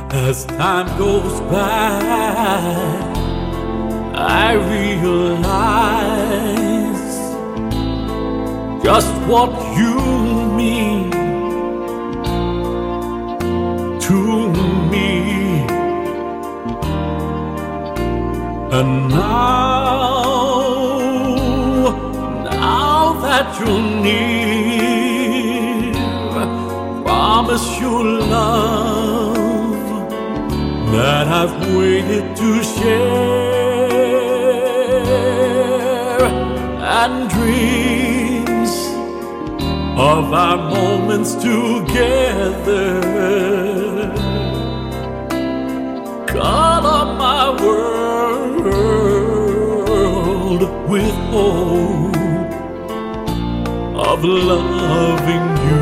As time goes by, I realize just what you mean to me. And now that you're near, promise your love that I've waited to share, and dreams of our moments together color my world with hope of loving you.